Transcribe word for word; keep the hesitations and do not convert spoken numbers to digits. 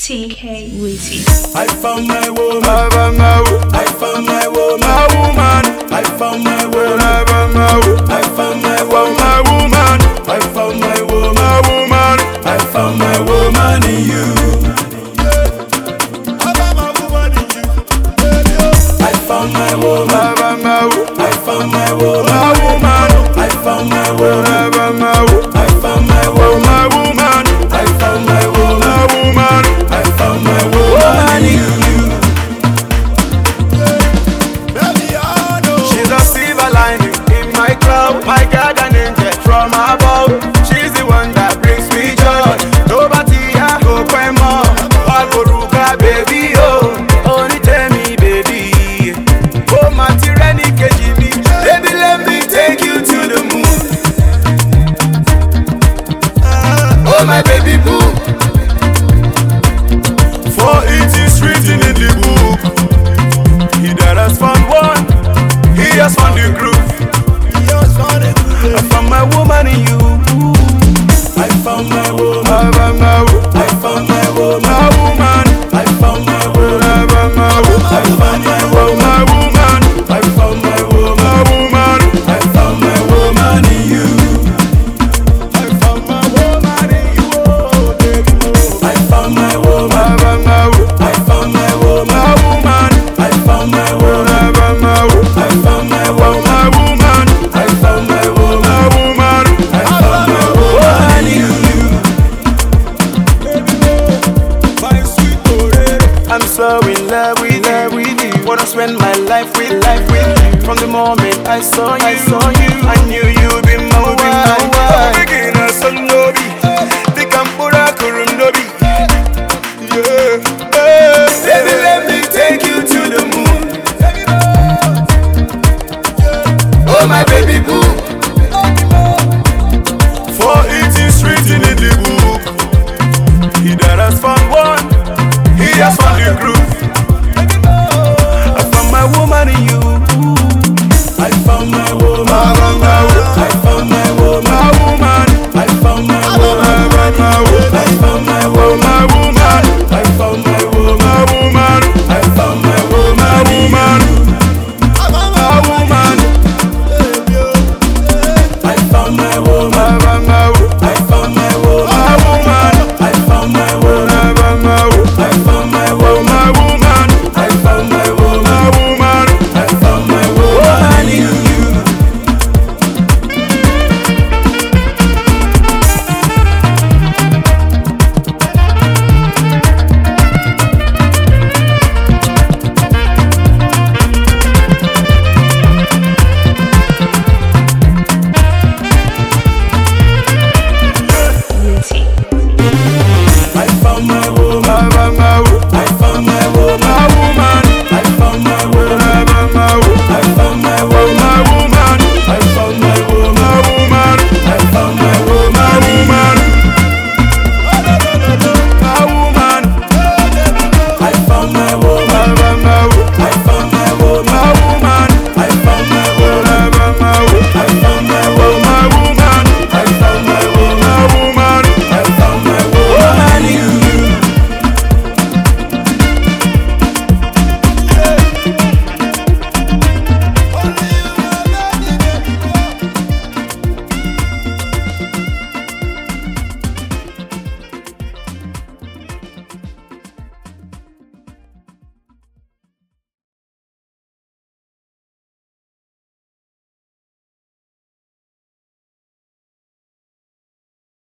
T K Witty. I found my woman. I found my woman. I found my woman. My woman. I found my woman. I found my woman. I found my woman. I found my woman. My woman. I found my woman in you. I found my woman in you. I found my woman. I found my woman. I found my woman. My woman. I found my woman. I found my woman. I found my woman. My woman. I found my woman. My woman. I found my woman in you. She's a silver lining in my cloud, my guardian angel from above. She's the one that brings me joy. Nobody I go quite more. All Boruga, baby, oh. Only tell me, baby. Oh, my tyranny, K G B. Baby, let me take you to the moon. Oh, my baby boo. For it is written in the book, he that has found one, he has found the groove. I found my woman in you. I found my woman. I found my woman. I found my woman. My woman. I found my woman. I found my woman. I found my woman. I found my woman. My woman. I found my woman in you. I found my woman in you. I found my woman. I found my woman. I found my woman. My woman. I found my woman. I found my woman. I found my woman. My woman. I found my woman. My woman. I found my woman in you. My sweet Orere. I'm so in love with love with you. Wanna spend my life with life with you. From the moment I saw you, I saw you, I knew you'd be my wife. I'm beginning a son nobi. The Kambura Kurundobi. Yeah. Baby, let me take you to the moon. Oh, my baby boo. For it is written in the book, he that has found one, he has found the groove.